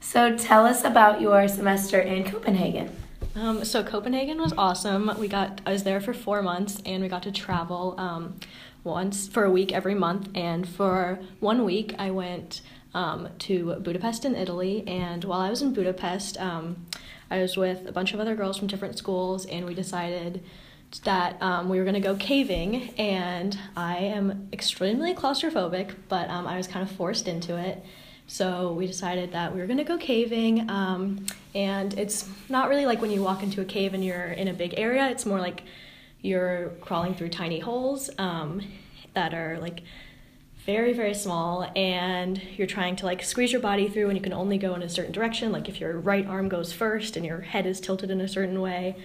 So tell us about your semester in Copenhagen. So Copenhagen was awesome. I was there for 4 months, and we got to travel once for a week every month. And for 1 week, I went to Budapest in Italy. And while I was in Budapest, I was with a bunch of other girls from different schools, and we decided that we were going to go caving. And I am extremely claustrophobic, but I was kind of forced into it. So we decided that we were going to go caving, and it's not really like when you walk into a cave and you're in a big area. It's more like you're crawling through tiny holes that are like very, very small, and you're trying to like squeeze your body through, and you can only go in a certain direction, like if your right arm goes first and your head is tilted in a certain way.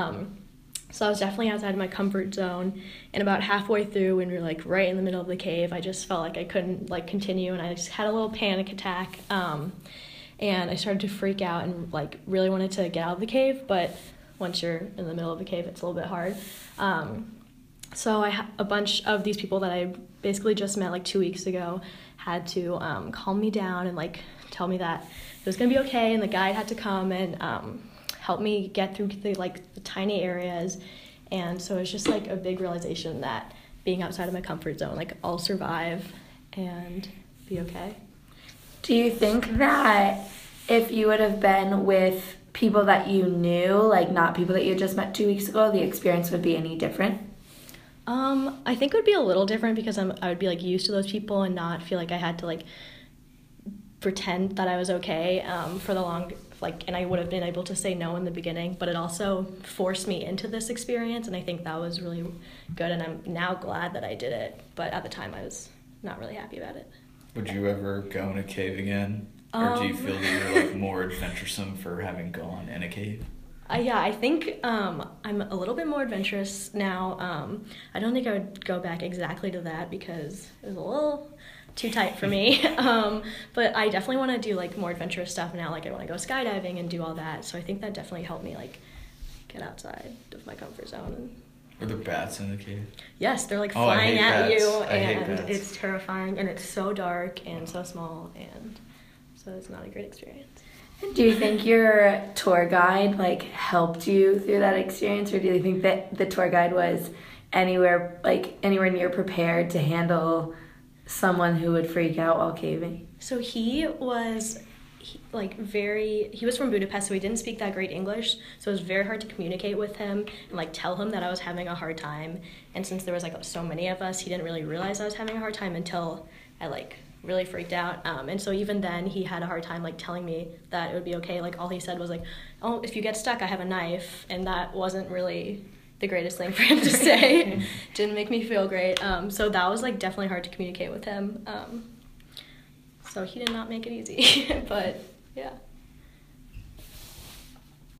So I was definitely outside of my comfort zone, and about halfway through, when we were like right in the middle of the cave, I just felt like I couldn't like continue, and I just had a little panic attack, and I started to freak out and like really wanted to get out of the cave, but once you're in the middle of the cave, it's a little bit hard. So a bunch of these people that I basically just met like 2 weeks ago had to calm me down and like tell me that it was gonna be okay, and the guide had to come and help me get through the tiny areas. And so it's just like a big realization that being outside of my comfort zone, like I'll survive and be okay. Do you think that if you would have been with people that you knew, like not people that you just met 2 weeks ago, the experience would be any different? I think it would be a little different because I would be like used to those people and not feel like I had to like pretend that I was okay for the long, and I would have been able to say no in the beginning, but it also forced me into this experience, and I think that was really good, and I'm now glad that I did it, but at the time I was not really happy about it. Would you ever go in a cave again? Or do you feel that you're like more adventuresome for having gone in a cave? Yeah, I think I'm a little bit more adventurous now. I don't think I would go back exactly to that because it was a little too tight for me. But I definitely want to do like more adventurous stuff now. Like I want to go skydiving and do all that. So I think that definitely helped me like get outside of my comfort zone. Were there bats in the cave? Yes, they're like flying at you, and bats. It's terrifying, and it's so dark and so small, and so it's not a great experience. Do you think your tour guide like helped you through that experience, or do you think that the tour guide was anywhere near prepared to handle someone who would freak out while caving? So he was from Budapest, so he didn't speak that great English, so it was very hard to communicate with him and like tell him that I was having a hard time. And since there was like so many of us, he didn't really realize I was having a hard time until I like really freaked out. And so even then he had a hard time like telling me that it would be okay. Like all he said was like, "Oh, if you get stuck, I have a knife," and that wasn't really the greatest thing for him to say. Didn't make me feel great. So that was like definitely hard to communicate with him. So he did not make it easy, but yeah.